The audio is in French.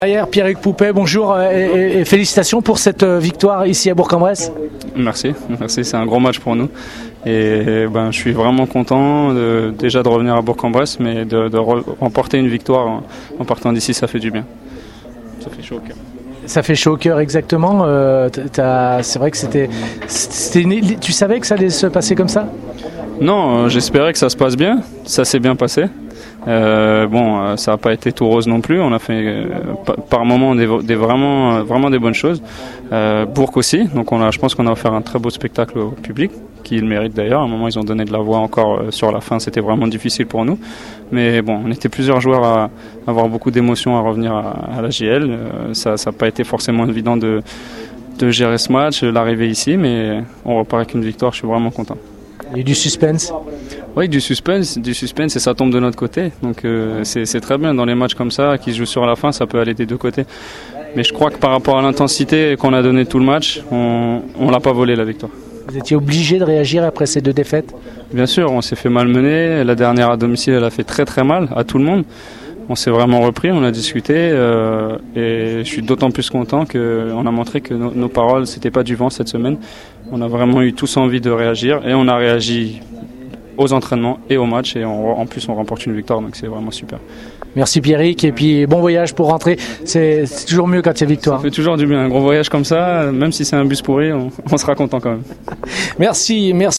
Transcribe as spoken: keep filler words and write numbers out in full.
Derrière, Pierrick Poupet, bonjour et, et félicitations pour cette victoire ici à Bourg-en-Bresse. Merci, merci, c'est un gros match pour nous et ben, je suis vraiment content de, déjà de revenir à Bourg-en-Bresse, mais de, de remporter une victoire en, en partant d'ici, ça fait du bien. Ça fait chaud au cœur. Ça fait chaud au cœur, exactement. Euh, c'est vrai que c'était, c'était une, tu savais que ça allait se passer comme ça ? Non, euh, j'espérais que ça se passe bien, ça s'est bien passé. Euh, bon, euh, ça n'a pas été tout rose non plus. On a fait euh, par moments des, des vraiment, euh, vraiment des bonnes choses. Euh, Bourg aussi. Donc, on a, je pense qu'on a offert un très beau spectacle au public, qui le mérite d'ailleurs. À un moment, ils ont donné de la voix encore euh, sur la fin. C'était vraiment difficile pour nous. Mais bon, on était plusieurs joueurs à, à avoir beaucoup d'émotions à revenir à, à la J L. Euh, ça n'a pas été forcément évident de, de gérer ce match, l'arrivée ici, mais on repart avec une victoire. Je suis vraiment content. Et du suspense ? Oui, du suspense, du suspense et ça tombe de notre côté. Donc euh, c'est, c'est très bien dans les matchs comme ça qui se jouent sur la fin, ça peut aller des deux côtés. Mais je crois que par rapport à l'intensité qu'on a donné tout le match, on ne l'a pas volé la victoire. Vous étiez obligé de réagir après ces deux défaites ? Bien sûr, on s'est fait malmener. La dernière à domicile, elle a fait très très mal à tout le monde. On s'est vraiment repris, on a discuté euh, et je suis d'autant plus content qu'on a montré que no, nos paroles, c'était pas du vent cette semaine. On a vraiment eu tous envie de réagir et on a réagi aux entraînements et au match et on, en plus on remporte une victoire, donc c'est vraiment super. Merci Pierrick et puis bon voyage pour rentrer, c'est, c'est toujours mieux quand il y a victoire. Ça fait toujours du bien, un gros voyage comme ça, même si c'est un bus pourri, on, on sera content quand même. Merci, merci.